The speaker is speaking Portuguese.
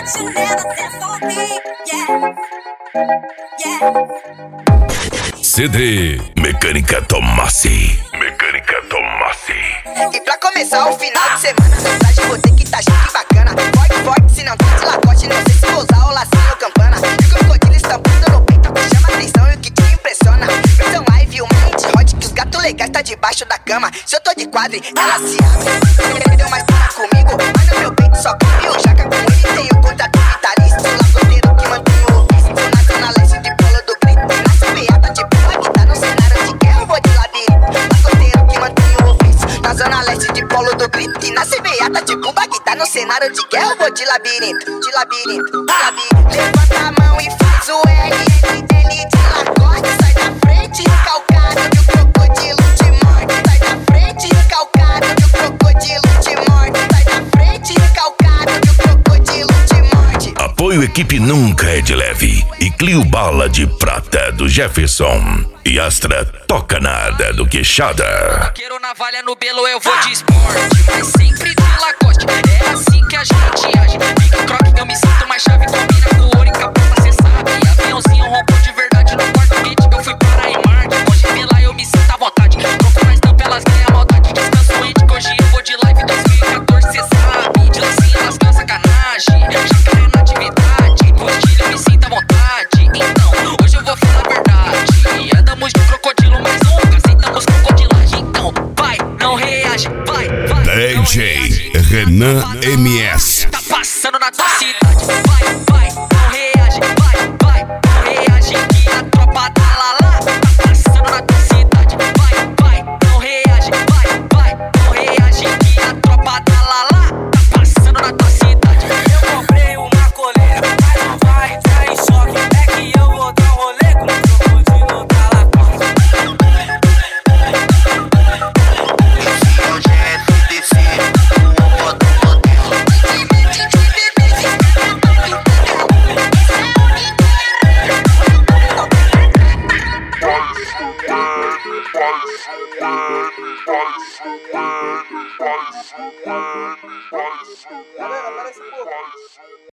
that you never did for me. Yeah, yeah. CD Mecânica Tomassi. Mecânica Tomassi. E pra começar o final de semana, mensagem vou ter que tá chique bacana. Forte, forte, se não tá de lacoste, não sei se vou usar o lacinho ou campana. E o crocodilo estampando no peito, que chama atenção e o que te impressiona. Versão live, uma hit hot, que os gatos legais tá debaixo da cama. Se eu tô de quadro, ela se abre. Perdeu mais para comigo, mas no meu peito só cabe o jaca. Com ele tem o contrato vitalício, lá roteiro que mantém o ofício. Na zona leste de polo do grito, e na CBA de pula que tá no cenário de guerra, eu vou de labirinto. Lá roteiro que mantém o ofício. Na zona leste de polo do grito, e na CBA tá de Cuba que tá no cenário de guerra, eu vou de labirinto, de labirinto, de labirinto. Levanta a mão e faz o L de lacoste. Sai da frente, recalcado que o crocodilo te morde. Sai da frente, recalcado que o crocodilo te morde. Sai da frente, recalcado que o crocodilo te morde. Apoio Equipe Nunca é de Leve e Clio Bala de Prata do Jefferson. E Astra Toca Nada do Queixada. Quero navalha no belo, eu vou de esporte, mas sempre de Lacoste. É assim que a gente age. Fica croque, eu me sinto mais chave. Combina com ouro e capota, cê sabe. Aviãozinho rompou de verdade no quarto gate. Eu fui para a Emarque, pode ver lá, eu me sinto à vontade. Troco na estampa, elas ganham a maldade. Descanso o que hoje eu vou de live 2014, cê sabe. De lacinho, elas ganham sacanagem. Jacaré na atividade, postilha, eu me sinto à vontade. Então, hoje eu vou falar a verdade. Andamos de crocodilo, mas nunca aceitamos crocodilagem. Então, vai, não reage, vai, vai. DJ Renan MS. Tá passando na tua cidade. Vai, vai, não reage, vai, vai, não reage. Que a tropa da Lala tá passando na tua cidade. Vai, vai, não reage, vai, vai, não reage. Que a tropa da Lala tá passando na tua cidade. Eu comprei uma coleira, mas não vai entrar em choque. É que eu vou dar um rolê com o crocodilo da Lacoste. Galera, parece pouco.